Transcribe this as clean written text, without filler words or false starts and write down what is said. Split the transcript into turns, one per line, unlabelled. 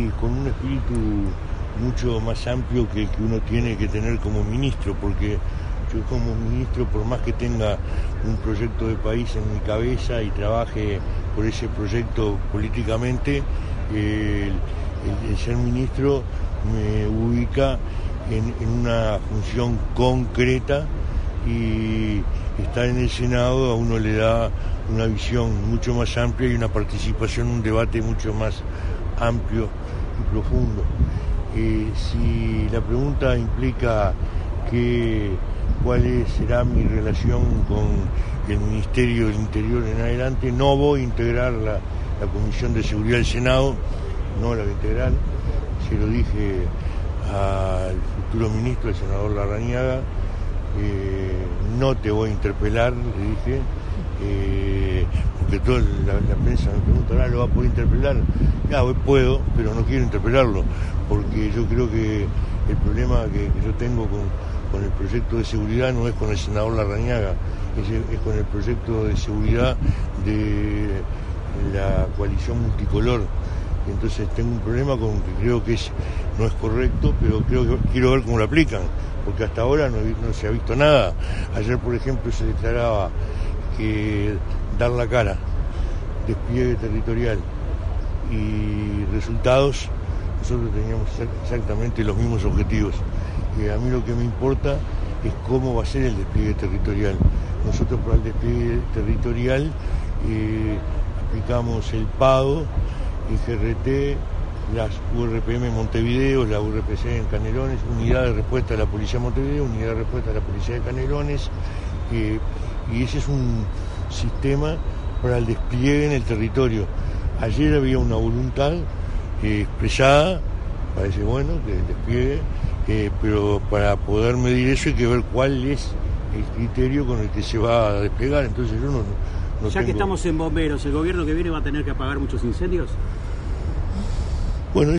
y con un espíritu mucho más amplio que el que uno tiene que tener como ministro, porque yo como ministro, por más que tenga un proyecto de país en mi cabeza y trabaje por ese proyecto políticamente, el ser ministro me ubica en una función concreta, y estar en el Senado a uno le da una visión mucho más amplia y una participación, un debate mucho más amplio y profundo. Si la pregunta implica cuál será mi relación con el Ministerio del Interior en adelante, no voy a integrar la Comisión de Seguridad del Senado, no la voy a integrar. Se lo dije al futuro ministro, el senador Larrañaga. No te voy a interpelar, le dije, porque toda la prensa me pregunta, ¿lo va a poder interpelar? Ya, hoy puedo, pero no quiero interpelarlo, porque yo creo que el problema que yo tengo con el proyecto de seguridad no es con el senador Larrañaga, es con el proyecto de seguridad de la coalición multicolor. Entonces tengo un problema con que creo que no es correcto, pero quiero ver cómo lo aplican, porque hasta ahora no se ha visto nada. Ayer, por ejemplo, se declaraba que dar la cara, despliegue territorial y resultados, nosotros teníamos exactamente los mismos objetivos. A mí lo que me importa es cómo va a ser el despliegue territorial. Nosotros para el despliegue territorial aplicamos el PADO, el GRT, las URPM en Montevideo, la URPC en Canelones, unidad de respuesta de la Policía de Montevideo, unidad de respuesta de la Policía de Canelones, y ese es un sistema para el despliegue en el territorio. Ayer había una voluntad expresada, parece bueno, que el despliegue, pero para poder medir eso hay que ver cuál es el criterio con el que se va a desplegar. Entonces yo no
ya que estamos en bomberos, ¿el gobierno que viene va a tener que apagar muchos incendios?
Bueno,